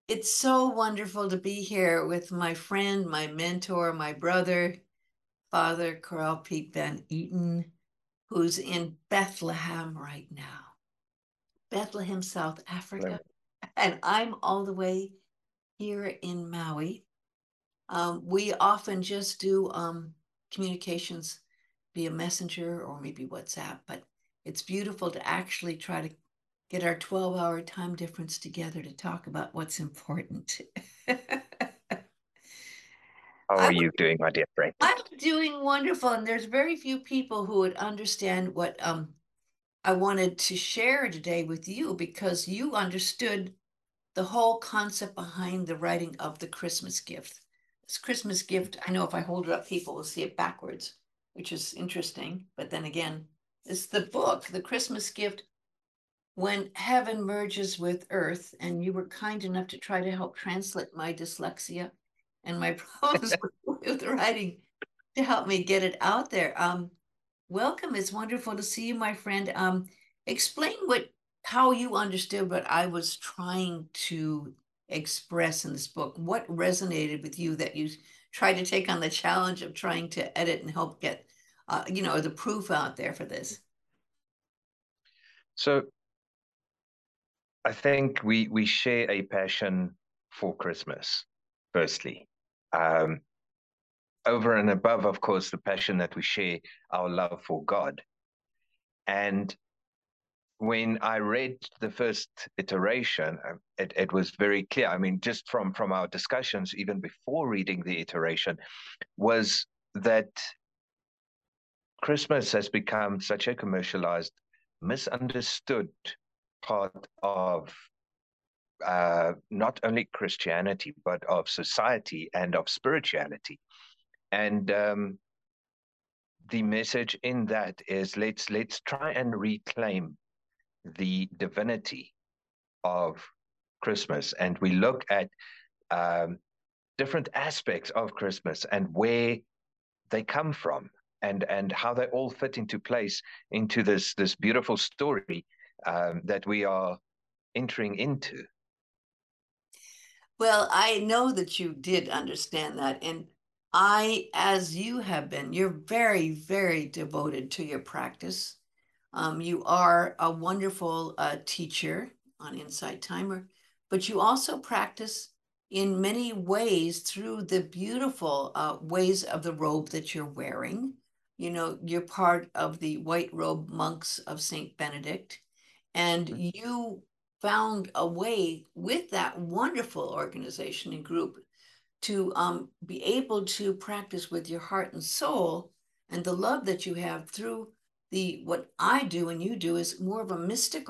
It's so wonderful to be here with my friend, my mentor, my brother, Father Carl Pete Van Eaton, who's in Bethlehem right now, Bethlehem, South Africa. And I'm all the way here in Maui. We often just do communications via Messenger or maybe WhatsApp, but it's beautiful to actually try to get our 12-hour time difference together to talk about what's important. How I are would, you doing, my dear friend? I'm doing wonderful, and there's very few people who would understand what I wanted to share today with you because you understood the whole concept behind the writing of the Christmas gift. This Christmas gift, I know if I hold it up, people will see it backwards, which is interesting. But then again, it's the book, The Christmas Gift, When Heaven Merges with Earth. And you were kind enough to try to help translate my dyslexia and my problems with writing to help me get it out there. Welcome. It's wonderful to see you, my friend. Explain how you understood what I was trying to express in this book. What resonated with you that you tried to take on the challenge of trying to edit and help get, the proof out there for this? So I think we share a passion for Christmas, firstly. Um, Over and above, of course, the passion that we share, our love for God. And when I read the first iteration, it was very clear. I mean, just from our discussions, even before reading the iteration, was that Christmas has become such a commercialized, misunderstood part of not only Christianity, but of society and of spirituality. And the message in that is let's try and reclaim the divinity of Christmas, and we look at um, different aspects of Christmas and where they come from, and how they all fit into place into this beautiful story that we are entering into. Well, I know that you did understand that. And as you have been, you're very, very devoted to your practice. You are a wonderful teacher on Insight Timer, but you also practice in many ways through the beautiful ways of the robe that you're wearing. You know, you're part of the white robe monks of Saint Benedict, and you found a way with that wonderful organization and group to be able to practice with your heart and soul and the love that you have through the what I do and you do is more of a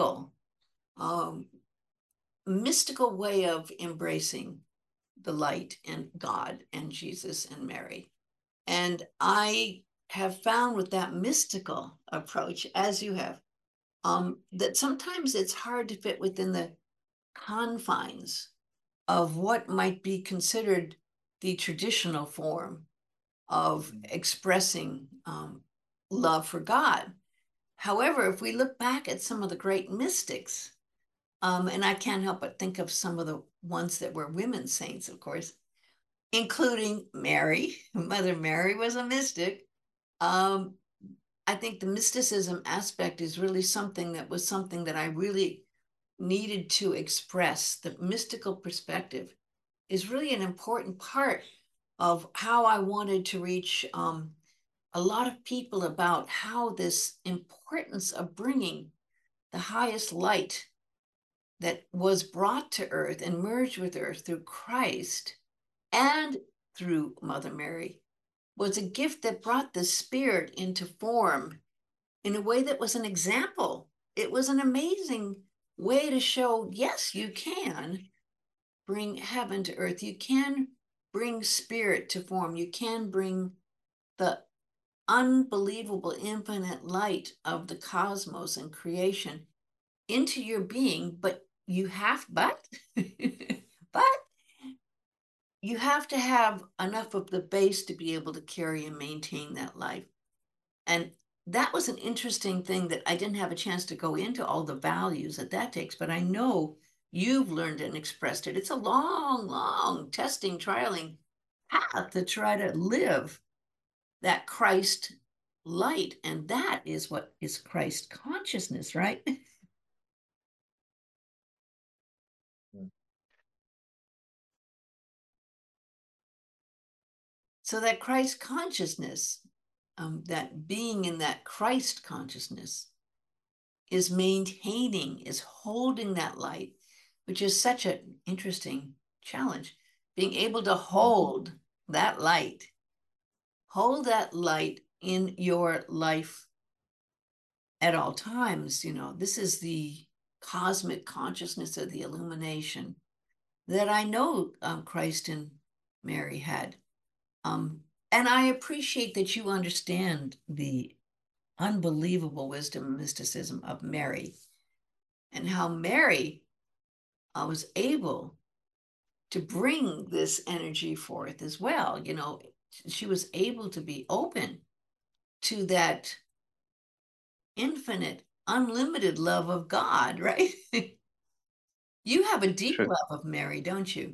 um, mystical way of embracing the light and God and Jesus and Mary. And I have found with that mystical approach, as you have, that sometimes it's hard to fit within the confines of what might be considered the traditional form of expressing love for God. However, if we look back at some of the great mystics, and I can't help but think of some of the ones that were women saints, of course, including Mary. Mother Mary was a mystic. Um, I think the mysticism aspect is really something that I really needed to express. The mystical perspective is really an important part of how I wanted to reach a lot of people about how this importance of bringing the highest light that was brought to earth and merged with earth through Christ and through Mother Mary was a gift that brought the spirit into form in a way that was an example. It was an amazing way to show, yes, you can bring heaven to earth. You can bring spirit to form. You can bring the unbelievable infinite light of the cosmos and creation into your being, but but you have to have enough of the base to be able to carry and maintain that life. And that was an interesting thing that I didn't have a chance to go into all the values that takes, but I know you've learned and expressed it. It's a long, long testing, trialing path to try to live that Christ light. And that is what is Christ consciousness, right? Mm. So that Christ consciousness, that being in that Christ consciousness is maintaining, is holding that light, which is such an interesting challenge. Being able to hold that light in your life at all times. This is the cosmic consciousness of the illumination that I know Christ and Mary had. Um, and I appreciate that you understand the unbelievable wisdom and mysticism of Mary and how Mary was able to bring this energy forth as well. She was able to be open to that infinite, unlimited love of God, right? You have a deep True. love of Mary, don't you?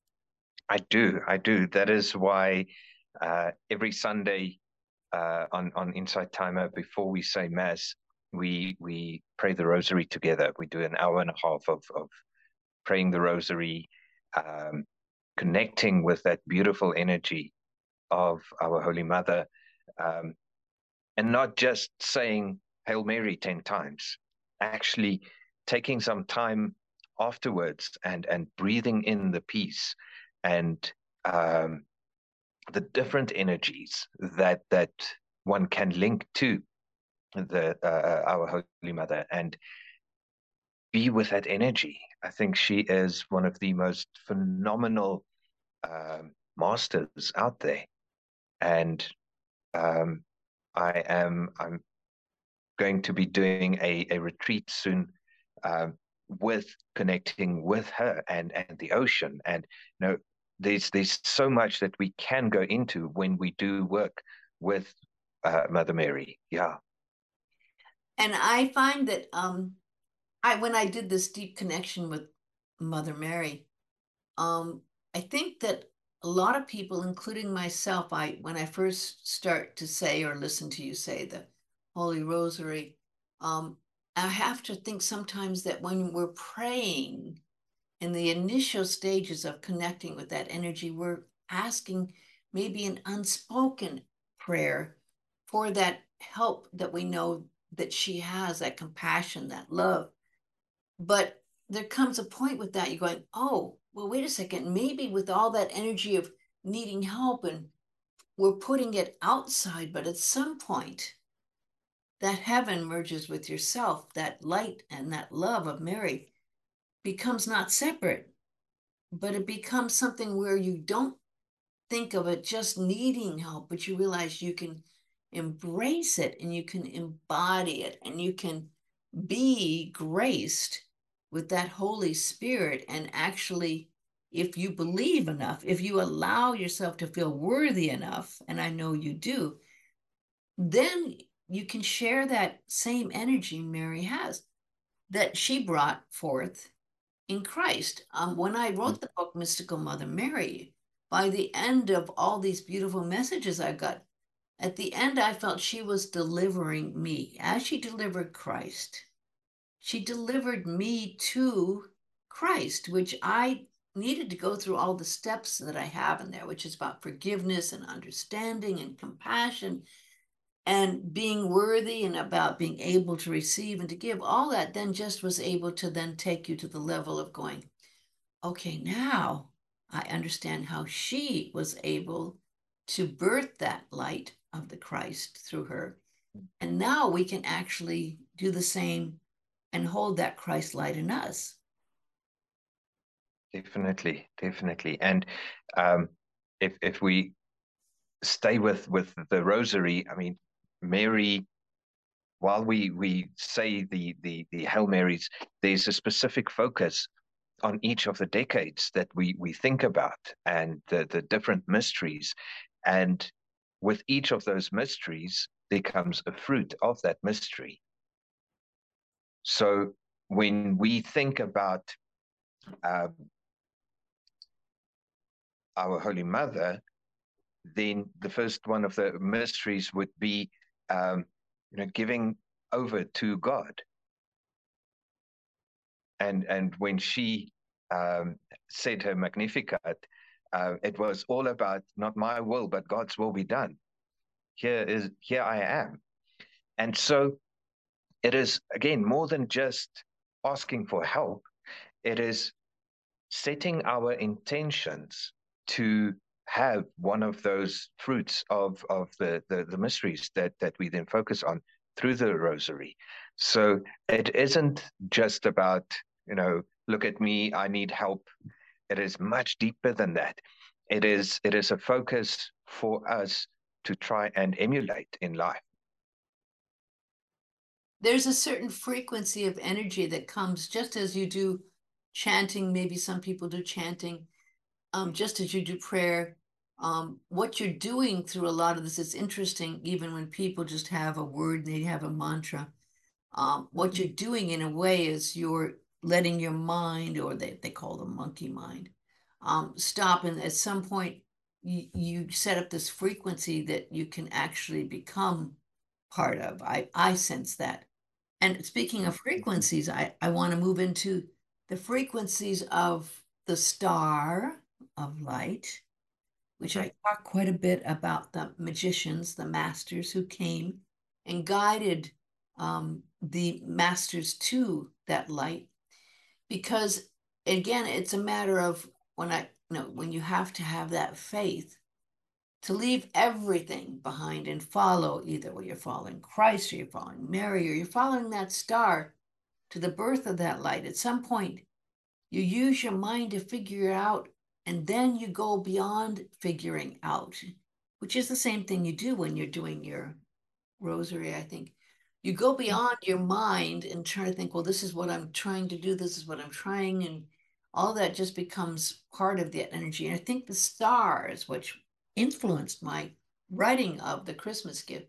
I do. That is why every Sunday on Insight Timer, before we say Mass, we pray the Rosary together. We do an hour and a half of praying the Rosary, um, connecting with that beautiful energy of our Holy Mother, um, and not just saying Hail Mary 10 times, actually taking some time afterwards and breathing in the peace and um, the different energies that one can link to the our Holy Mother and be with that energy. I think she is one of the most phenomenal masters out there, and um, I'm going to be doing a retreat soon, um, with connecting with her and the ocean. And there's so much that we can go into when we do work with Mother Mary. Yeah. And I find that I when I did this deep connection with Mother Mary, um, I think that a lot of people, including myself, when I first start to say or listen to you say the Holy Rosary, I have to think sometimes that when we're praying in the initial stages of connecting with that energy, we're asking maybe an unspoken prayer for that help that we know that she has, that compassion, that love. But there comes a point with that, you're going, oh, well, wait a second. Maybe with all that energy of needing help and we're putting it outside, but at some point, that heaven merges with yourself, that light and that love of Mary becomes not separate, but it becomes something where you don't think of it just needing help, but you realize you can embrace it and you can embody it and you can be graced with that Holy Spirit. And actually, if you believe enough, if you allow yourself to feel worthy enough, and I know you do, then you can share that same energy Mary has that she brought forth in Christ. When I wrote the book Mystical Mother Mary, by the end of all these beautiful messages I got, at the end I felt she was delivering me as she delivered Christ. She delivered me to Christ, which I needed to go through all the steps that I have in there, which is about forgiveness and understanding and compassion and being worthy and about being able to receive and to give. All that then just was able to then take you to the level of going, okay, now I understand how she was able to birth that light of the Christ through her. And now we can actually do the same and hold that Christ light in us. Definitely, definitely. And um, if we stay with the Rosary, I mean, Mary, while we say the Hail Marys, there's a specific focus on each of the decades that we think about and the different mysteries. And with each of those mysteries, there comes a fruit of that mystery. So when we think about uh, our Holy Mother, then the first one of the mysteries would be, giving over to God. And when she said her Magnificat, it was all about not my will, but God's will be done. Here I am. And so it is, again, more than just asking for help. It is setting our intentions to have one of those fruits of the mysteries that we then focus on through the rosary. So it isn't just about, look at me, I need help. It is much deeper than that. It is a focus for us to try and emulate in life. There's a certain frequency of energy that comes just as you do chanting. Maybe some people do chanting, just as you do prayer. What you're doing through a lot of this is interesting, even when people just have a word and they have a mantra. What you're doing in a way is you're letting your mind, or they call the monkey mind, stop. And at some point, you set up this frequency that you can actually become part of. I sense that. And speaking of frequencies, I want to move into the frequencies of the star of light, which I talk quite a bit about the magicians, the masters who came and guided the masters to that light. Because again, it's a matter of when you have to have that faith to leave everything behind and follow, either where you're following Christ or you're following Mary or you're following that star to the birth of that light. At some point, you use your mind to figure it out, and then you go beyond figuring out, which is the same thing you do when you're doing your rosary, I think. You go beyond your mind and try to think, well, this is what I'm trying to do, this is what I'm trying, and all that just becomes part of that energy. And I think the stars, which influenced my writing of the Christmas gift.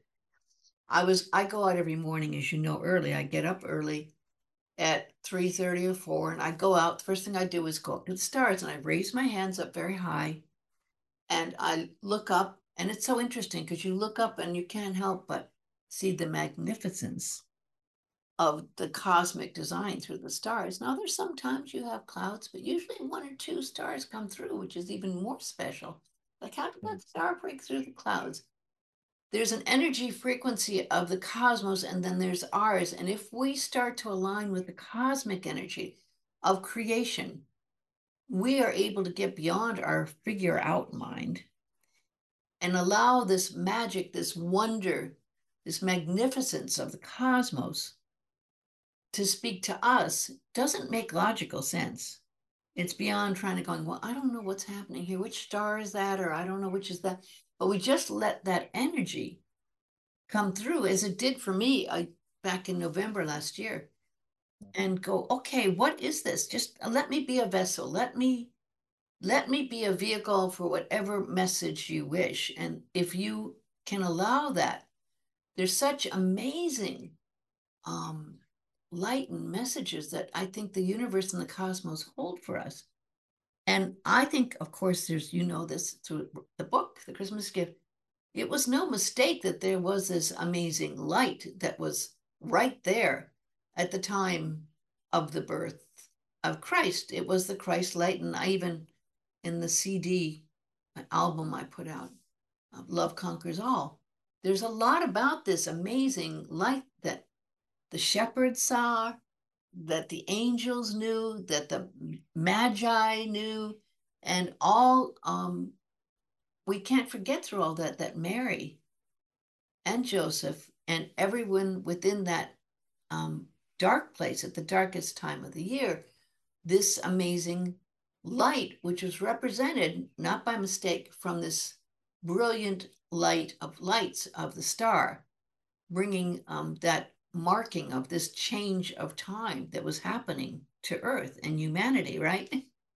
I go out every morning, as you know, early. I get up early at 3:30 or 4, and I go out. The first thing I do is go up to the stars, and I raise my hands up very high, and I look up, and it's so interesting because you look up and you can't help but see the magnificence of the cosmic design through the stars. Now, there's sometimes you have clouds, but usually one or two stars come through, which is even more special. Like, how did that star break through the clouds? There's an energy frequency of the cosmos, and then there's ours. And if we start to align with the cosmic energy of creation, we are able to get beyond our figure out mind and allow this magic, this wonder, this magnificence of the cosmos to speak to us. Doesn't make logical sense. It's beyond trying to going, well, I don't know what's happening here. Which star is that? Or I don't know which is that. But we just let that energy come through as it did for me back in November last year, and go, okay, what is this? Just let me be a vessel. Let me be a vehicle for whatever message you wish. And if you can allow that, there's such amazing um, light and messages that I think the universe and the cosmos hold for us. And I think, of course, there's, this through the book, The Christmas Gift. It was no mistake that there was this amazing light that was right there at the time of the birth of Christ. It was the Christ light. And I even, in the CD album I put out, Love Conquers All, there's a lot about this amazing light that the shepherds saw, that the angels knew, that the magi knew, and all we can't forget through all that Mary and Joseph and everyone within that dark place at the darkest time of the year, this amazing light, which was represented, not by mistake, from this brilliant light of lights of the star, bringing that marking of this change of time that was happening to Earth and humanity, right?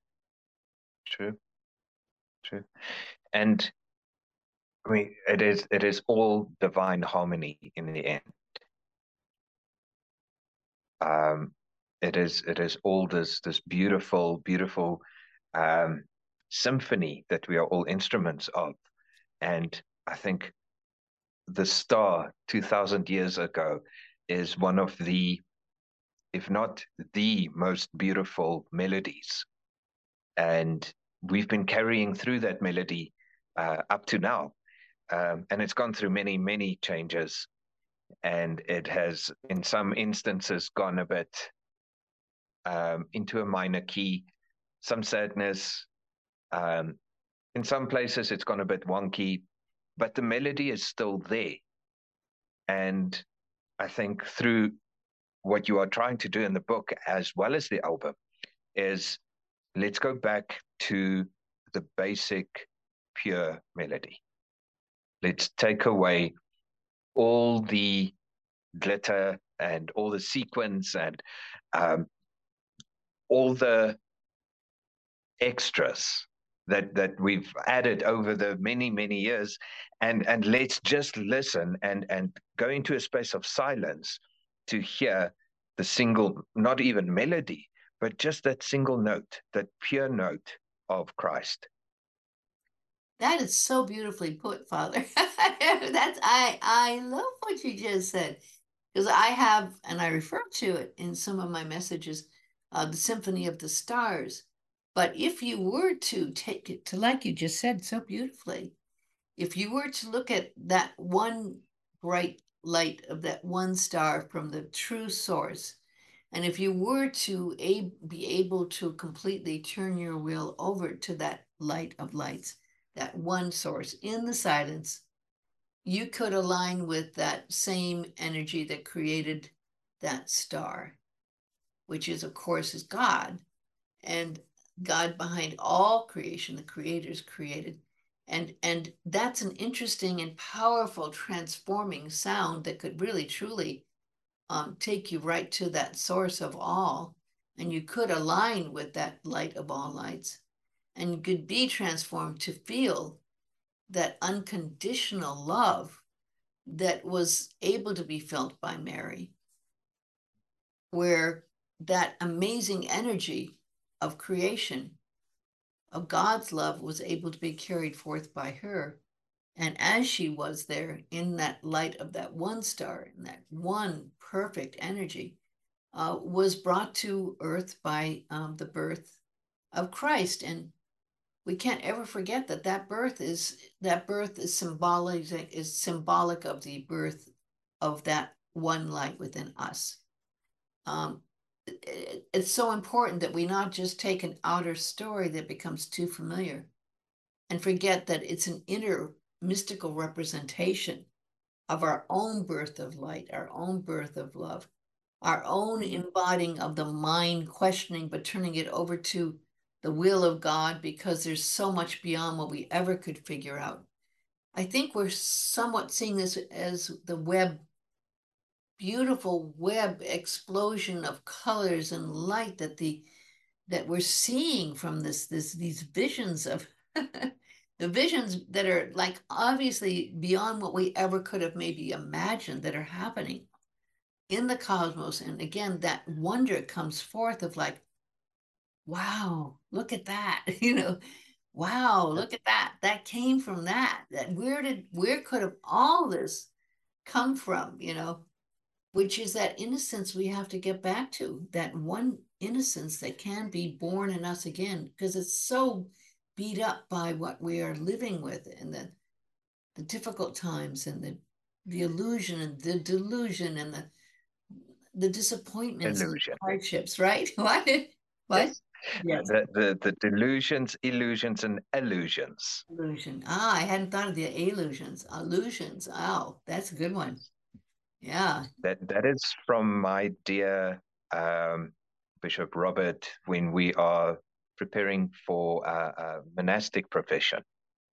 True, true. And I mean, it is all divine harmony in the end. Um, it is all this beautiful, beautiful um, symphony that we are all instruments of. And I think the star 2000 years ago is one of the, if not the most beautiful melodies. And we've been carrying through that melody up to now. And it's gone through many, many changes. And it has, in some instances, gone a bit into a minor key, some sadness. Um, in some places, it's gone a bit wonky, but the melody is still there. And I think through what you are trying to do in the book, as well as the album, is let's go back to the basic, pure melody. Let's take away all the glitter and all the sequence and um, all the extras that we've added over the many years, and let's just listen and go into a space of silence to hear the single, not even melody, but just that single note, that pure note of Christ. That is so beautifully put, Father. I love what you just said because I have, and I refer to it in some of my messages, the Symphony of the Stars. But if you were to take it to, like you just said so beautifully, if you were to look at that one bright light of that one star from the true source, and if you were to be able to completely turn your will over to that light of lights, that one source in the silence, you could align with that same energy that created that star, which is, of course, is God. And God behind all creation, the creators created. And that's an interesting and powerful transforming sound that could really truly take you right to that source of all. And you could align with that light of all lights. And you could be transformed to feel that unconditional love that was able to be felt by Mary, where that amazing energy of creation, of God's love, was able to be carried forth by her. And as she was there in that light of that one star, in that one perfect energy, was brought to earth by the birth of Christ. And we can't ever forget that that birth is symbolic of the birth of that one light within us. Um, it's so important that we not just take an outer story that becomes too familiar and forget that it's an inner mystical representation of our own birth of light, our own birth of love, our own embodying of the mind questioning, but turning it over to the will of God because there's so much beyond what we ever could figure out. I think we're somewhat seeing this as the beautiful web explosion of colors and light that we're seeing from these visions of the visions that are like obviously beyond what we ever could have maybe imagined that are happening in the cosmos. And again, that wonder comes forth of like, wow, look at that, wow, look at that. That came from that. Where could have all this come from, which is that innocence we have to get back to, that one innocence that can be born in us again, because it's so beat up by what we are living with and the difficult times and the illusion and the delusion and the disappointments and Illusion. hardships, right? What? What? Yes. Yes. The delusions, illusions, and illusions. Illusion. Ah, I hadn't thought of the illusions. Illusions. Oh, that's a good one. Yeah. That is from my dear Bishop Robert when we are preparing for a monastic profession.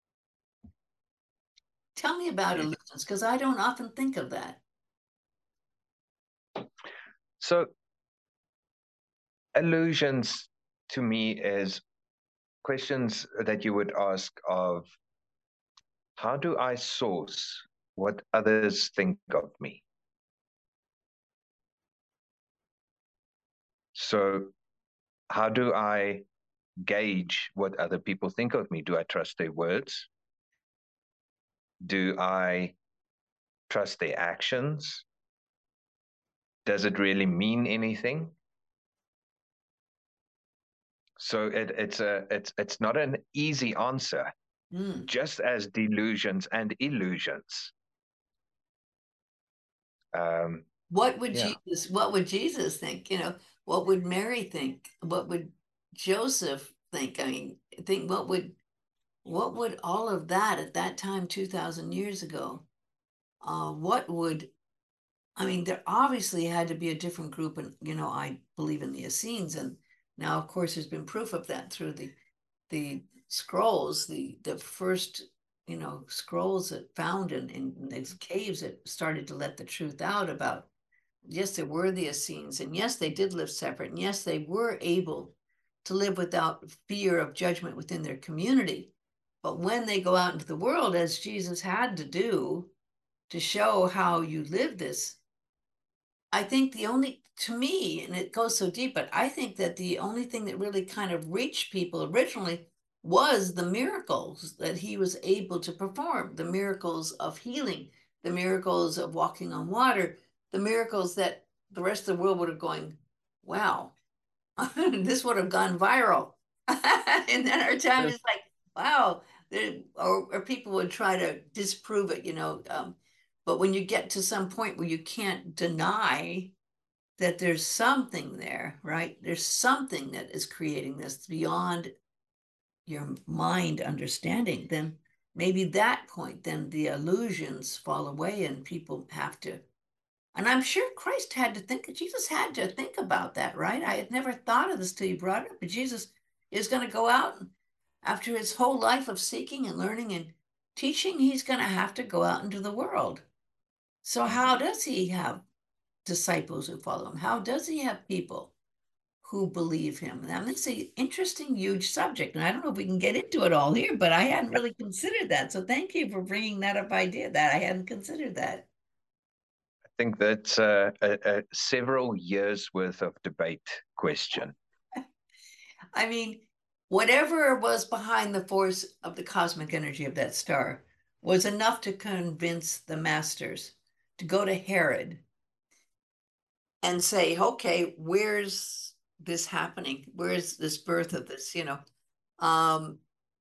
Tell me about It, illusions, because I don't often think of that. so illusions to me is questions that you would ask of how do I source what others think of me? So how do I gauge what other people think of me? Do I trust their words? Do I trust their actions? Does it really mean anything? So it's not an easy answer, Mm. just as delusions and illusions. Um, yeah, What would Jesus think? You know, what would Mary think? What would Joseph think? I mean, think what would all of that at that time, 2000 years ago, what would, I mean, there obviously had to be a different group, and you know, I believe in the Essenes, and now, of course, there's been proof of that through the scrolls, the first, you know, scrolls that found in these caves that started to let the truth out about, yes, there were the Essenes, and yes, they did live separate, and yes, they were able to live without fear of judgment within their community. But when they go out into the world, as Jesus had to do to show how you live this, I think the only, to me, and it goes so deep, but I think that the only thing that really kind of reached people originally was the miracles that he was able to perform, the miracles of healing, the miracles of walking on water, the miracles that the rest of the world would have going, wow, this would have gone viral. And then our time is like, wow, or people would try to disprove it, you know. But when you get to some point where you can't deny that there's something there, right? There's something that is creating this beyond your mind understanding, then maybe that point, then the illusions fall away and people have to. And I'm sure Christ had to think, Jesus had to think about that, right? I had never thought of this till you brought it up, but Jesus is going to go out and after his whole life of seeking and learning and teaching, he's going to have to go out into the world. So, how does he have disciples who follow him? How does he have people who believe him? Now, this is an interesting, huge subject, and I don't know if we can get into it all here, but I hadn't really considered that. So, thank you for bringing that up idea that I hadn't considered that. I think that's a several years worth of debate question. I mean, whatever was behind the force of the cosmic energy of that star was enough to convince the masters to go to Herod and say, okay, where's this happening? Where's this birth of this, you know? Um,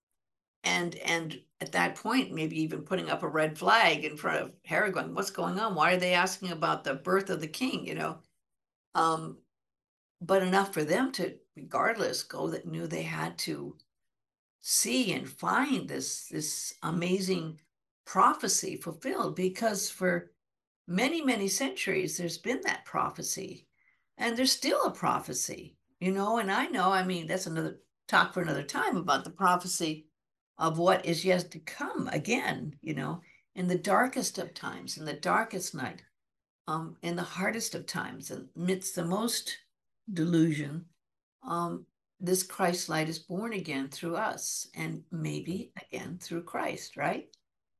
and at that point, maybe even putting up a red flag in front of Herod going, what's going on? Why are they asking about the birth of the king, you know? Um, but enough for them to, regardless, go that knew they had to see and find this amazing prophecy fulfilled because for many centuries there's been that prophecy and there's still a prophecy, you know. And I know, I mean, that's another talk for another time about the prophecy of what is yet to come again, you know, in the darkest of times, in the darkest night, in the hardest of times, amidst the most delusion, um, this Christ light is born again through us and maybe again through Christ, right?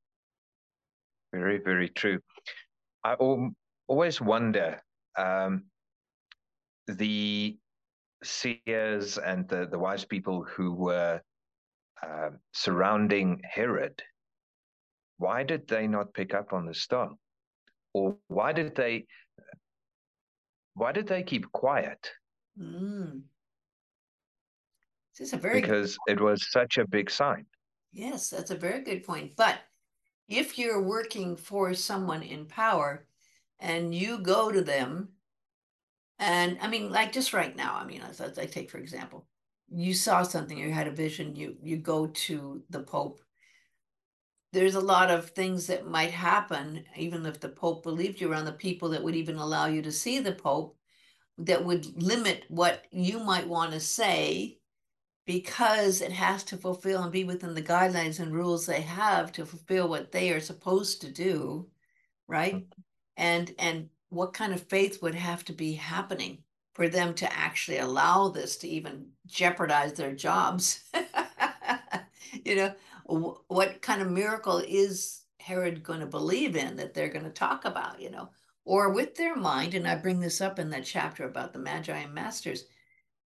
Very, very true. I always wonder, um, the seers and the wise people who were surrounding Herod, why did they not pick up on the star? Or why did they keep quiet? Mm. This is a very good, Because it was such a big sign. yes, that's a very good point. But if you're working for someone in power and you go to them, and I mean, like just right now, I mean, as I take for example, you saw something, you had a vision, you go to the Pope. There's a lot of things that might happen, even if the Pope believed you, around the people that would even allow you to see the Pope, that would limit what you might want to say because it has to fulfill and be within the guidelines and rules they have to fulfill what they are supposed to do, right? And what kind of faith would have to be happening for them to actually allow this to even jeopardize their jobs? You know, what kind of miracle is Herod going to believe in that they're going to talk about, you know? Or with their mind, and I bring this up in that chapter about the Magi and Masters,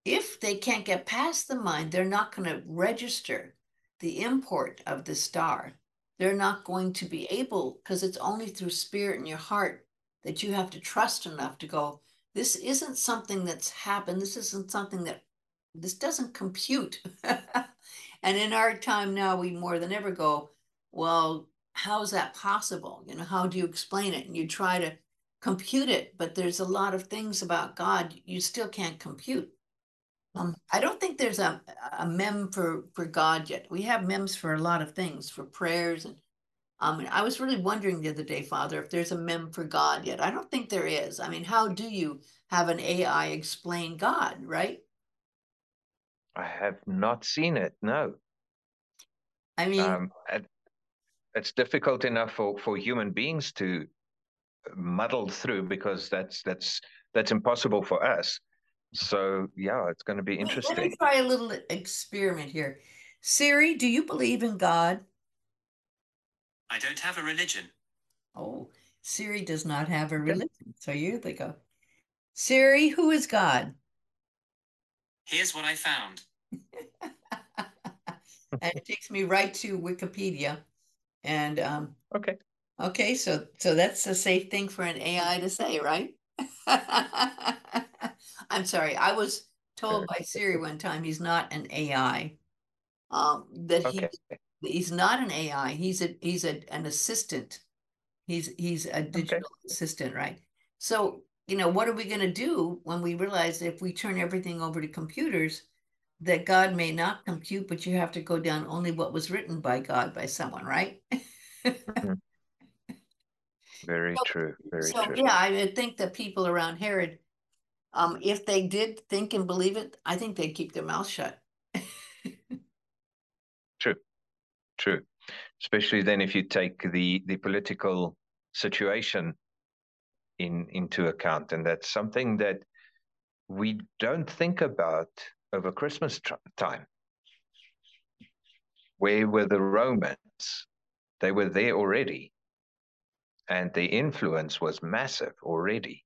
if they can't get past the mind, they're not going to register the import of the star. They're not going to be able, because it's only through spirit in your heart that you have to trust enough to go, this isn't something that's happened. This isn't something that, this doesn't compute. And in our time now, we more than ever go, well, how is that possible? You know, how do you explain it? And you try to compute it, but there's a lot of things about God you still can't compute. I don't think there's a mem for God yet. We have mems for a lot of things, for prayers, and and I was really wondering the other day, Father, if there's a mem for God yet. I don't think there is. I mean, how do you have an AI explain God, right? I have not seen it. No. I mean, Um, it's difficult enough for human beings to muddle through because that's impossible for us. So yeah, it's going to be let me interesting. try a little experiment here. Siri, do you believe in God? I don't have a religion. Oh, Siri does not have a Okay. religion. So you they go. Siri, who is God? Here's what I found. And it takes me right to Wikipedia. And Okay. okay, so that's a safe thing for an AI to say, right? I'm sorry. I was told by Siri one time he's not an AI. That Okay. he's not an AI. He's an assistant. He's a Okay. digital assistant, right? So, you know, what are we going to do when we realize that if we turn everything over to computers, that God may not compute, but you have to go down only what was written by God by someone, right? Mhm. Very So, true. Very so true. yeah, I would think that people around Herod, if they did think and believe it, I think they'd keep their mouth shut. True. True. Especially then if you take the political situation into account, and that's something that we don't think about over Christmas time. Where were the Romans? They were there already, and the influence was massive already.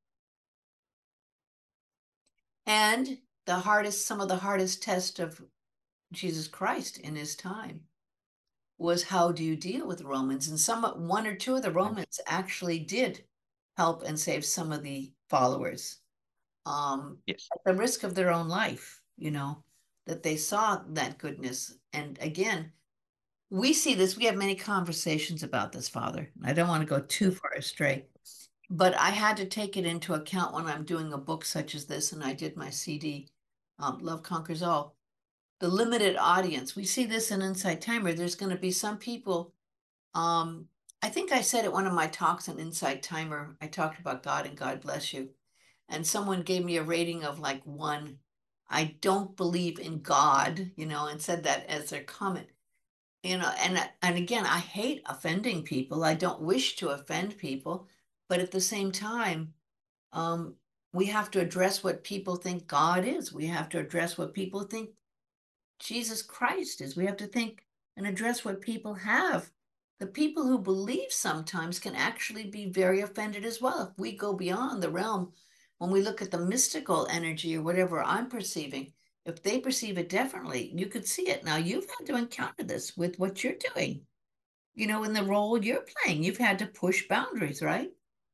And some of the hardest test of Jesus Christ in his time was how do you deal with Romans? And one or two of the Mm. Romans actually did help and save some of the followers, Yes. at the risk of their own life, you know, that they saw that goodness. And again, we see this, we have many conversations about this, Father. I don't want to go too far astray, but I had to take it into account when I'm doing a book such as this, and I did my CD, Love Conquers All. The limited audience. We see this in Insight Timer. There's going to be some people. Um, I think I said at one of my talks on Insight Timer, I talked about God and God bless you. And someone gave me a rating of like 1. I don't believe in God, you know, and said that as their comment. You know, and again, I hate offending people. I don't wish to offend people, but at the same time, um, we have to address what people think God is. We have to address what people think Jesus Christ is. We have to think and address what people have. The people who believe sometimes can actually be very offended as well. If we go beyond the realm, when we look at the mystical energy or whatever I'm perceiving, if they perceive it differently, you could see it. Now, you've had to encounter this with what you're doing, you know, in the role you're playing. You've had to push boundaries, right?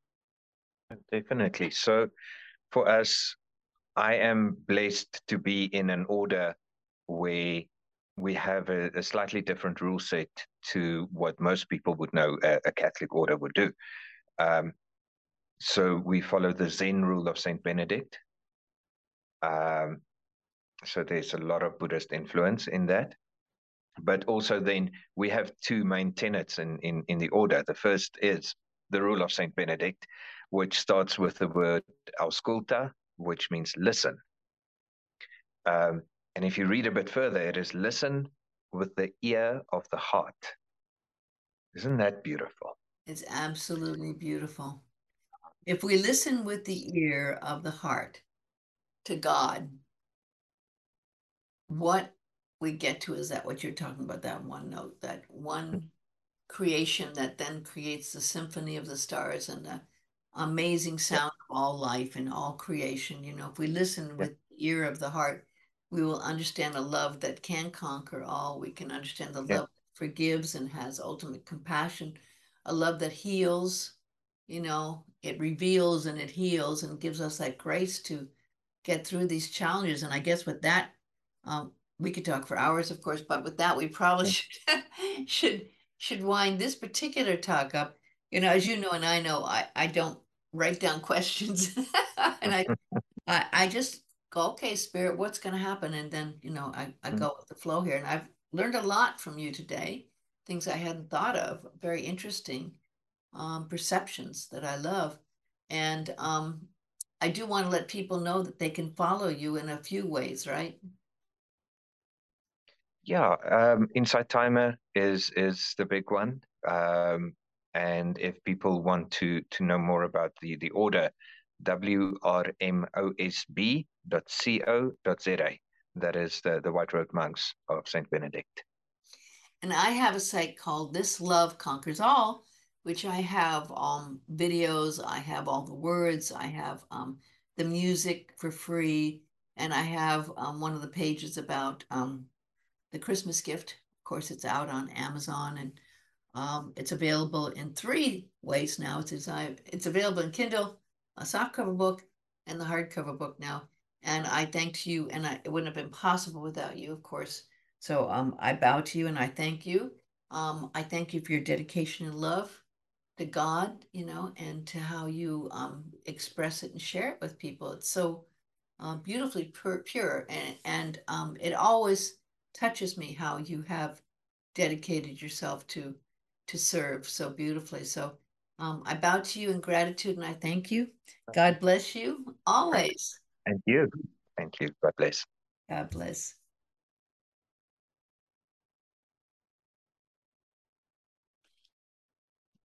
Definitely. So for us, I am blessed to be in an order where we have a slightly different rule set to what most people would know a Catholic order would do. Um, so we follow the Zen rule of Saint Benedict. Um, so there's a lot of Buddhist influence in that. But also then we have two main tenets in the order. The first is the rule of Saint Benedict, which starts with the word ausculta, which means listen. Um, and if you read a bit further, it is listen with the ear of the heart. Isn't that beautiful? It's absolutely beautiful. If we listen with the ear of the heart to God, what we get to is that what you're talking about, that one note, that one creation that then creates the symphony of the stars and the amazing Yeah, sound of all life and all creation. You know, if we listen yeah, with the ear of the heart, We will understand a love that can conquer all. We can understand the Yeah. love that forgives and has ultimate compassion, a love that heals, it reveals and it heals and gives us that grace to get through these challenges. And I guess with that, we could talk for hours, of course, but with that, we probably Yeah. should wind this particular talk up. As you know, and I know, I don't write down questions, and I just go, okay, Spirit, what's going to happen? And then, I Mm. go with the flow here. And I've learned a lot from you today, things I hadn't thought of, very interesting perceptions that I love. And I do want to let people know that they can follow you in a few ways, right? Yeah, Insight Timer is the big one. And if people want to know more about the order, wrmosb.co.za. That is the White Road Monks of Saint Benedict. And I have a site called This Love Conquers All, which I have videos, I have all the words, I have the music for free, and I have one of the pages about the Christmas gift. Of course, it's out on Amazon, and it's available in three ways now. It's available in Kindle, a softcover book, and the hardcover book now. And I thank you, and it wouldn't have been possible without you, of course. So I bow to you and I thank you. I thank you for your dedication and love to God, and to how you express it and share it with people. It's so beautifully pure, and it always touches me how you have dedicated yourself to serve so beautifully. So I bow to you in gratitude and I thank you. God bless you always. And you. Thank you. God bless. God bless.